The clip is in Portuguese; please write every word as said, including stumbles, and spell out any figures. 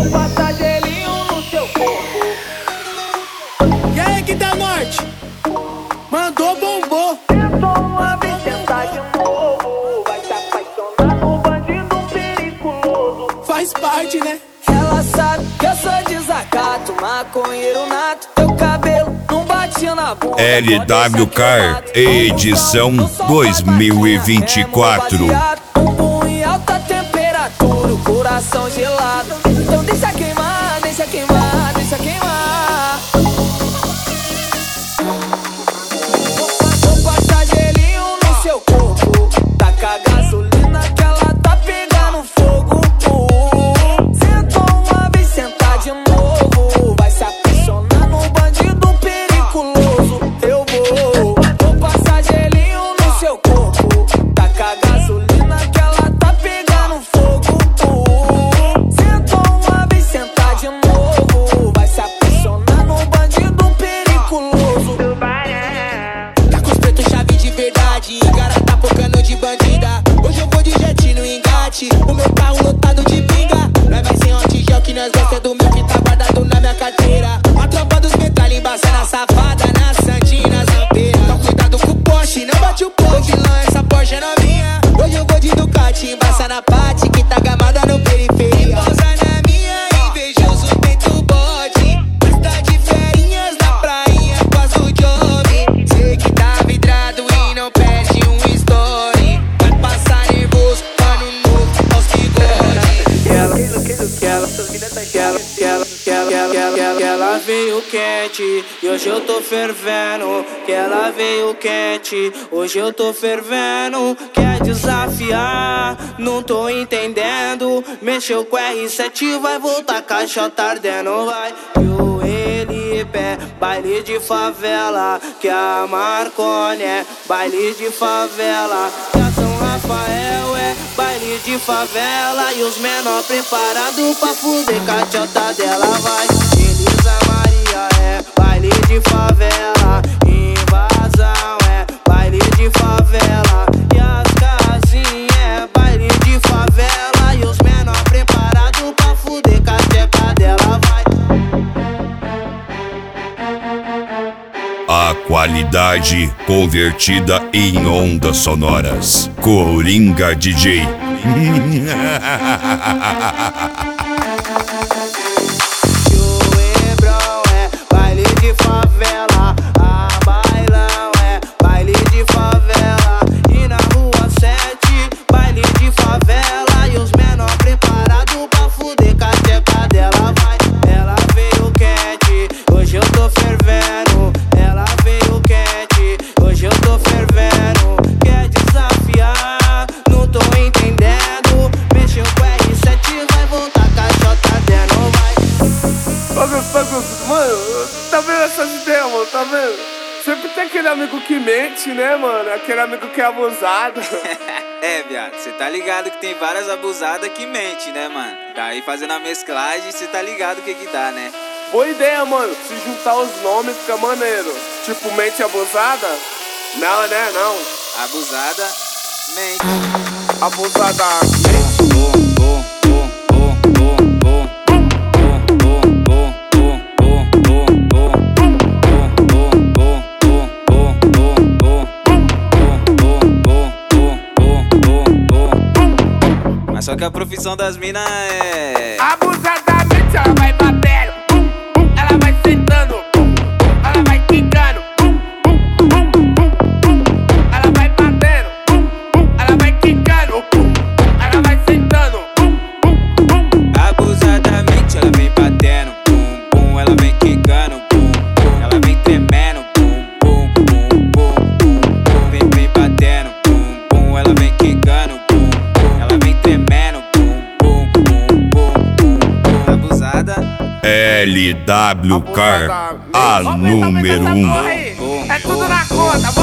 Vou passar gelinho no seu corpo. E aí, que da norte? Mandou, bombou. Tentou uma vez, tentar de novo. Vai se apaixonar no bandido periculoso. Faz parte, né? Ela sabe que eu sou desacato, maconheiro nato. Teu cabelo não bate na bunda. L W Car, edição dois mil e vinte e quatro. Bumbum em alta temperatura, o coração gelado. Então deixa queimar, deixa queimar, deixa queimar. Vou passar gelinho no seu corpo. Taca a gasolina que ela tá pegando fogo. Sentou uma vez, sentar de novo. Vai se apaixonar no bandido periculoso. Eu vou, vou passar gelinho no seu corpo. Taca a gasolina que ela tá pegando fogo. Sentou uma vez, sentar de novo. Vai se apaixonar no bandido periculoso. Tá com os pretos chave de verdade, cara tá focando de bandida. Hoje eu vou de jet no engate, o meu carro lotado de pinga. Nós vai sem hot gel que nós gosta do meu que tá guardado na minha carteira. A tropa dos metralha embaçando a safada na Santina, Zampeira. Então cuidado com o Porsche, não bate o pô, vilão, essa Porsche é novinha. Hoje eu vou de Ducati, embaça na Pati que tá gamada no periferia. Pausa na minha, invejoso dentro do bote. Tá de ferinhas na prainha, quase o job. Sei que tá vidrado e não perde um story. Vai passar nervoso, ano novo, aos bigodes. Ela, que ela, que ela, que ela, que ela, que ela, que ela, que ela veio quente e hoje eu tô fervendo. Que ela veio quente, hoje eu tô fervendo. Quer desafiar, não tô entendendo. Mexeu com R sete, vai voltar caixota ardendo, vai. Eu, ele, pé, baile de favela. Que a Marconi é baile de favela. Que a São Rafael é baile de favela. E os menor preparados pra fuder caixota dela, vai. Elisa Maria é baile de favela. Invasão é baile de favela. E as casinhas é baile de favela. E os menor preparados pra fuder caixota dela, vai. A qualidade convertida em ondas sonoras. Coringa D J. Favela, a bailão é baile de favela. E na rua sete, baile de favela. E os menor preparados pra fuder com a tcheca dela, vai. Ela veio quente, hoje eu tô fervendo. Ela veio quente, hoje eu tô fervendo. Quer desafiar, não tô entendendo. Mexeu com R sete, vai voltar caixota dela, vai. Mano, tá vendo essas ideias, mano? Tá vendo? Sempre tem aquele amigo que mente, né, mano? Aquele amigo que é abusado. É, viado, cê tá ligado que tem várias abusadas que mente, né, mano? Daí fazendo a mesclagem, cê tá ligado o que que dá, né? Boa ideia, mano. Se juntar os nomes fica maneiro. Tipo, mente abusada? Não, né? Não. Abusada, mente. Abusada, mente. Só que a profissão das minas é... Abusadamente ela vai batendo, bum, bum, ela vai sentando, bum, bum, ela vai quicando, bum, bum, bum, bum, bum, ela vai batendo, bum, bum, ela vai quicando, bum, bum, ela vai sentando, bum, bum, bum. Abusadamente ela vem batendo, bum, bum, ela vem quicando, bum, bum, ela vem tremendo, bum, bum, bum, bum, bum, bum, vem, vem batendo, bum, bum, ela vem quicando, bum, bum, ela vem tremendo. L W Car, a número um. É tudo na conta.